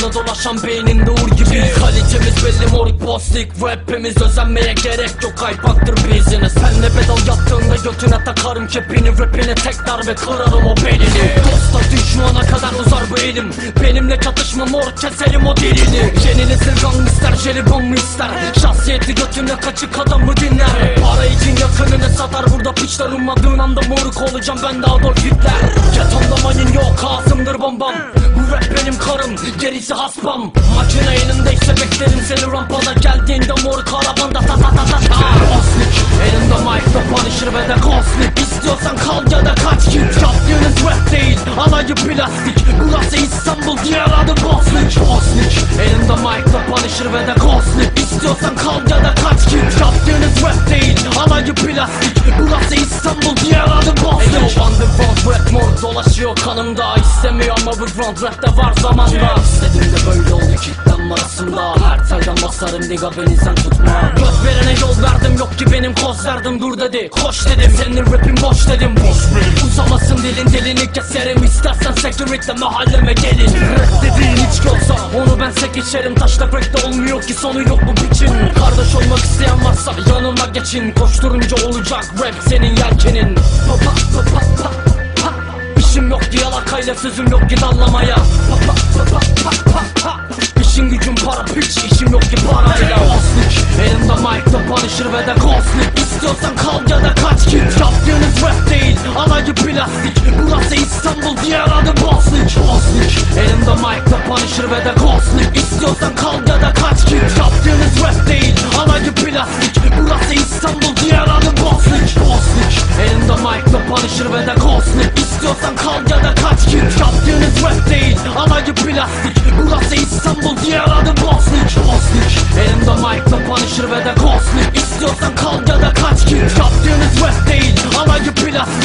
Kanı dolaşan beyninde uğur gibi. Kalitemiz belli moruk postik. Rapimiz özenmeye gerek yok, kaypaktır bizine. Senle bedel yaptığında götüne takarım kepini. Rapine tek darbe kırarım o belini. Dosta düşmana kadar uzar bu elim. Benimle çatışma mor, keserim o dilini. Yeni nesil gangster, jelibon mu ister? Şahsiyeti götüne kaçık adamı dinler. Para için yakınını satar, burada piçler ummadığın anda moruk olacağım ben de Adolf Hitler. Jetonda mayın yok, ağzımdır bombam. Bu rap benim karım, gerisi haspam. Makine elindeyse beklerim seni rampada. Geldiğinde moruk arabanda ta ta ta ta ta. Osnik, elinde mic'da Punisher ve de Cosmic. İstiyorsan kal ya da kaç git. Yaptığınız rap değil, alayı plastik. Burası İstanbul, diğer adı Bosnik. Osnik, elinde mic'da Punisher ve de Cosmic. İstiyorsan kal ya da kaç git. Yaptığınız rap değil, alayı plastik. Burası İstanbul, diğer adı Bosnik. Underground rap mor dolaşıyor kanımda. İstemiyor ama bu front rap'te var zamanda. İstediğimde böyle oldu kitlem arasında. Her telden basarım diga beni sen tutma. Göz verene yol verdim, yok ki benim koz verdim. Dur dedi, koş dedim, senin rapin boş dedim. Uzamasın dilini keserim. İstersen security'de mahalleme gelin. Rap dediğin hiç yoksa onu ben sek içerim. Taşla crack'te olmuyor ki sonu yok bu biçim. Kardeş olmak isteyen varsa yanıma geçin. Koşturunca olacak rap senin yelkenin. Pa pa pa pa pa. İşim yok ki yalakayla, sözüm yok ki dallamaya. Pa pa pa pa pa pa. İşin gücün para piç, işim yok ki parayla. Osnik, elimde mic'da Punisher ve de Cosmic. İstiyorsan kal ya da kaç git. Yaptığınız rap değil, alayı plastik. Burası İstanbul, diğer adı Bosnik. Osnik, elimde mic'da Punisher ve de Cosmic. İstiyorsan kal ya da kaç git. Yaptığınız rap değil, alayı plastik. Burası İstanbul, diğer adı Bosnik. Osnik, elimde mic'da Punisher ve de Cosmic. İstiyorsan kal ya da kaç git. Yaptığınız rap değil, alayı plastik. Burası İstanbul, diğer adı Bosnik. Osnik, elimde mic'da Punisher ve de Cosmic. İstiyorsan kal ya da kaç git. Yaptığınız rap değil, alayı plastik.